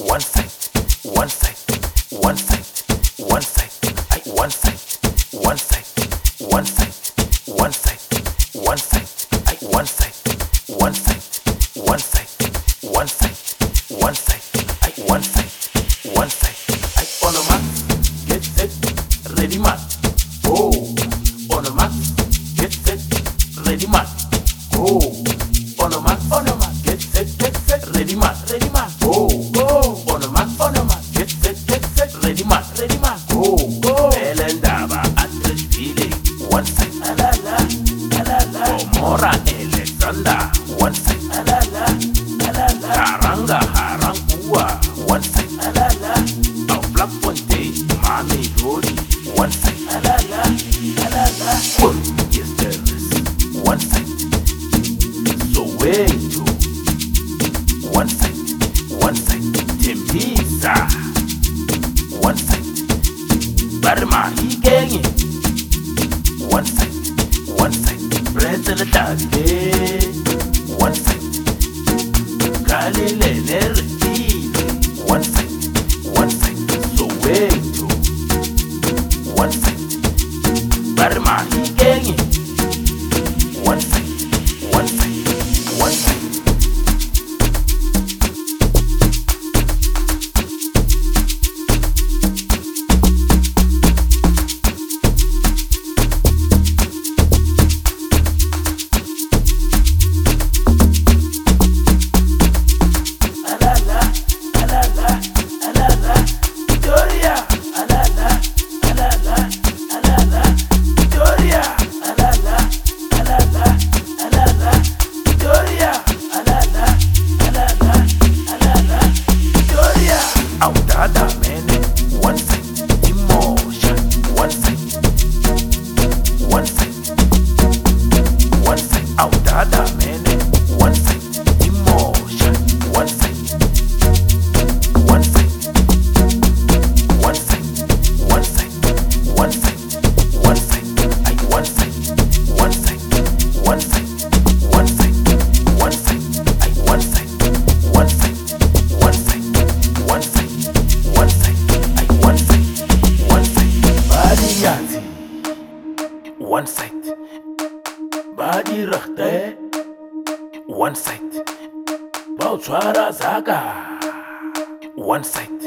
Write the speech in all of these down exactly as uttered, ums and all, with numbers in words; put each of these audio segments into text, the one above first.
one side, one side, one side, one side, I one side, one side, one side, one side, one side, I one side, one side, one side, one side, one side, I one side, one side, I on a mat, get set, ready mat, oh, on a mat, get set, ready mat, oh, on a mat, on a mat, get set, get set, ready mat, ready mat, oh, oh, on a mat, on a mat, get set, get set, ready mat, ready mat, oh, oh, Elendaba at the feeling, one side, la la la, la la, Omora Alexander, one side, la la la, la la, Karanga Harangua, one side, la la la, of Black Fontaine, Mami Lodi, one side, la la la, la la, oh, yes there is, one side, so wait you, one side, one side, Tembisa, one side, Barma Higengi, one side, one side, Bretzel Tade, one side, Galile Nerki, one side, one side, so wait you, one side, Barma Higengi, one side, one side, one side. One side, body rachte. One side, Bauchwara Zaga. One side,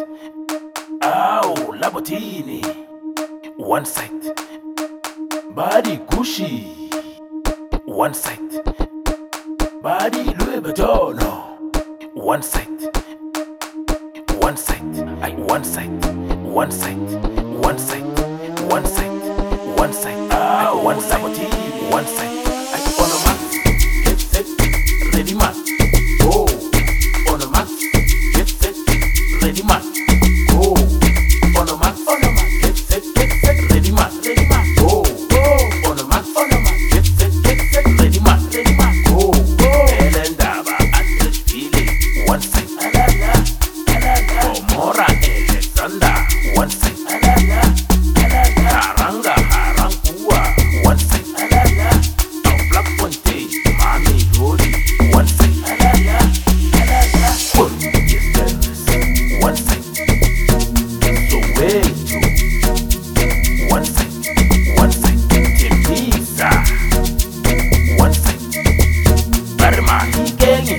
Au Labotini. One side, body Gucci. One side, body Louis Vuitton. One side, one side, I one side, one side, one side, one side, one side, ah, one side, one side, I on a mat, get set, ready mat, oh, on a mat, get set, ready mat, oh, on a mat, on a mat, get set, get set, ready mat, ready mat, oh, oh, on a mat, on a mat, get set, get set, ready mat, ready mat, oh, oh, Elendaba at the feeling, one side, la la la, la la, Omora Alexander, one side, la la la, la la, Karanga Harangua, one side, la la la, of Black Fontaine, Mami Lodi, one side, la la la, la la, oh, yes there is, one side, so wait you, one side, one side, Tembisa, one side, Barma Higengi,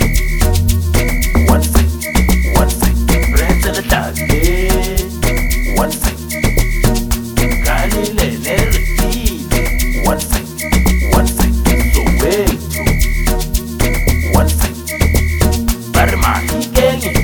one side, one side, Bretzel Tade, one side, Galile Nerki, one side, one side, so wait you, one side, Barma Higengi,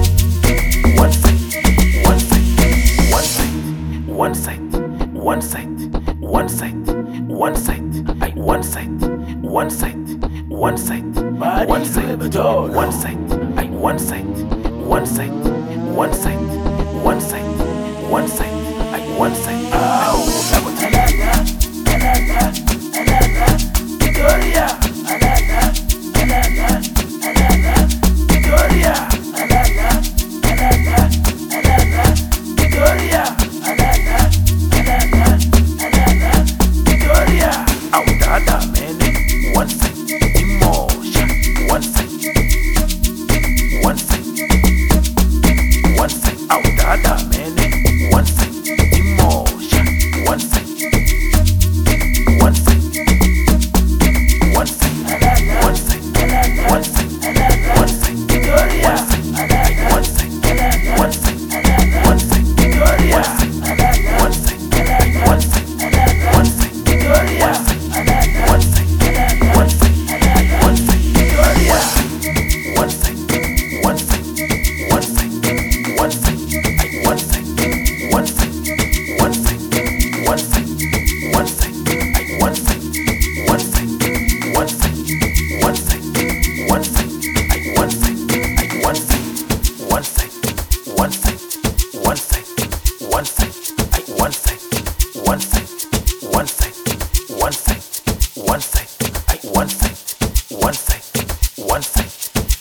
one side, one side, one side, one side, one side, one side, one side, I one side, one side, one side, one side, one side, I one side, one side, one side, one side, one side, I one side, oh, la la la, la la, la la, Victoria, la la, la la, la la, Victoria, la la, la la, la la, Victoria, la la, la la, la la, Victoria, out dada man, one side, emotion, one side, one side,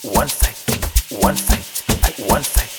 one side, one side, I one side.